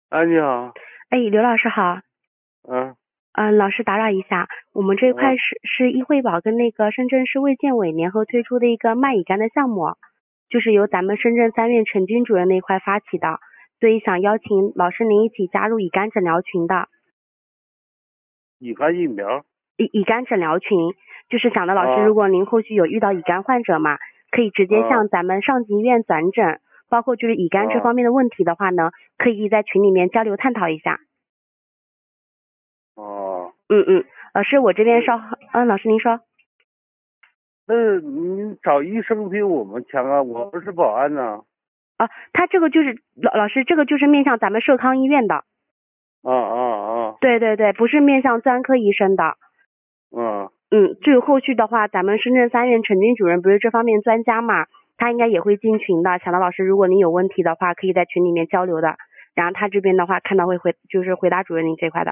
哎，你好。 哎，刘老师好。 嗯老师打扰一下，我们这块嗯， 是易惠宝跟那个深圳市卫健委联合推出的一个卖乙肝的项目，就是由咱们深圳3院陈军主任那块发起的，所以想邀请老师您一起加入乙肝诊疗群的。 乙肝疫苗乙肝诊疗群，就是想的老师，如啊果您后续有遇到乙肝患者嘛，可以直接啊向咱们上级医院转诊，包括就是乙肝这啊方面的问题的话呢，可以在群里面交流探讨一下。 啊。 老师，我这边那老师您说。 你找医生比我们强啊，我不是保安呢。 他这个就是老师，这个就是面向咱们社康医院的。 啊啊啊对对对，不是面向专科医生的。 啊。 至于后续的话，咱们深圳3院陈军主任不是这方面专家嘛，他应该也会进群的。小的老师，如果您有问题的话，可以在群里面交流的。然后他这边的话，看到会就是回答主任您这块的。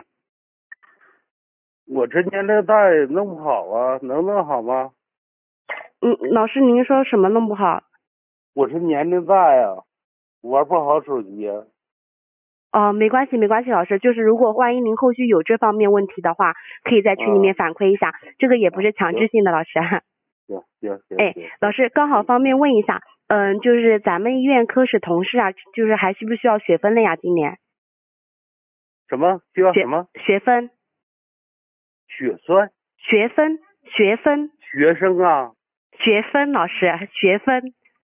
我这年龄大也弄不好啊，能弄好吗？ 老师您说什么弄不好？ 我是年龄大呀，玩不好手机呀。 没关系没关系，老师，就是如果万一您后续有这方面问题的话，可以在群里面啊反馈一下，这个也不啊， 是强制行性的，老师。 行行行哎， 行行。 老师，刚好方便问一下，就是咱们医院科室同事啊，就是还需不需要学分了呀？今年什么需要什学么？ 学分血栓？ 学分学分学生啊？ 学分，老师学分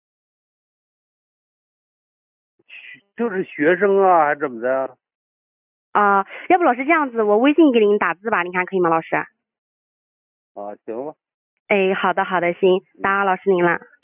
就是学生啊，还怎么的？ 要不老师这样子，我微信给您打字吧，您看可以吗，老师？ 啊，行吧。 哎，好的好的，行，打扰老师您了。